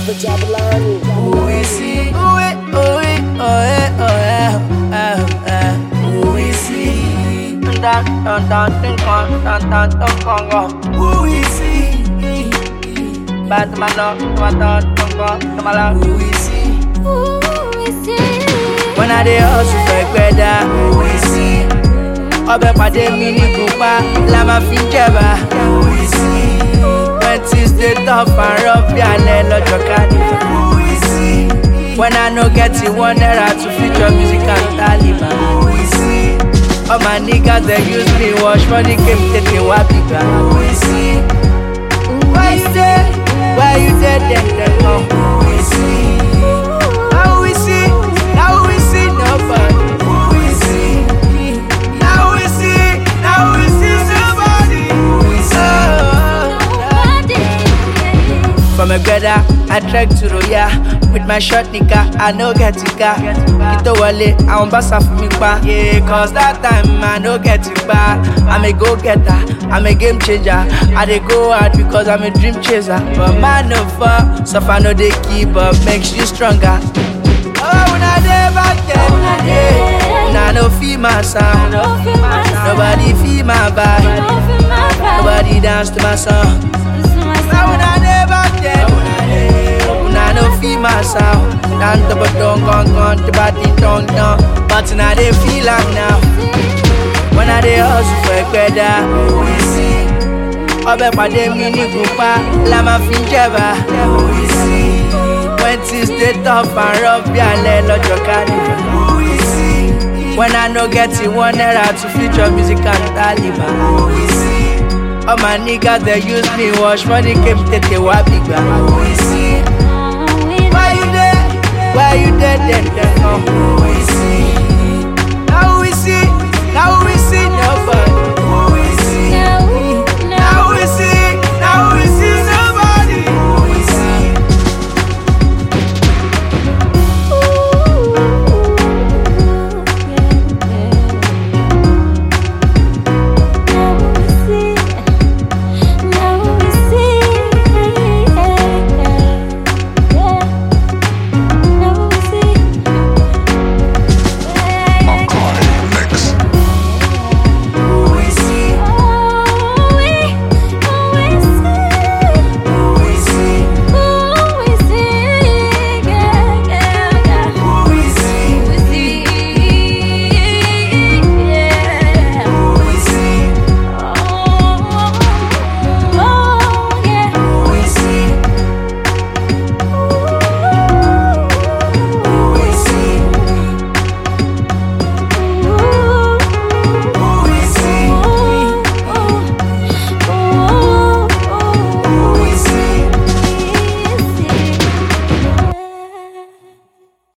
Jabba Jabbalani. Who we see? Who we see? Who we see? Who we see? When I dey hustle for better, who we see? Ọbẹ̀ pàdé mi ní Kúpa, la máa fi jẹ̀bà. Who we see? When things dey tough and rough, bí alẹ́ lọ́jọ́ carnival. Who we see? When I no get it, $1 to feature music and Taliban. Who we see? All my niggas they use me wash money came tètè wá bìgbà. Who we see? Why you dey? Why you dey dem come? Who we see? Now we see? Now we see nobody. Who we see? Now we see? Now we see somebody. Who we see? From a greda, I trek to Roya. With my short nigga, I no get it car. Kito wale, I won't pass for me pa. Yeah, cause that time I no get it back. I'm a go-getter, I'm a game changer. I dey go hard because I'm a dream chaser. But man no fall, suffer no dey keep up, makes you stronger. Oh, when I dey back there, when I no feel my sound. Nobody feel my vibe, nobody dance to my song. Now when I dey back there, I no feel my sound. Down to but don't gone, the body tongue down. But now they feel am now. When I dey hustle for better, who we see? Ọbẹ̀ pàdé mi ní Kúpa, la máa fi jẹ̀bà. Who we see? When things dey tough and rough, bí alẹ́ lọ́jọ́ carnival. Who we see? When I no get it, $1 to feature music and Taliban. Who we see? All my niggas they use me wash money came tètè wá bìgbà. Who we see? Why you there? Why you there? Then come.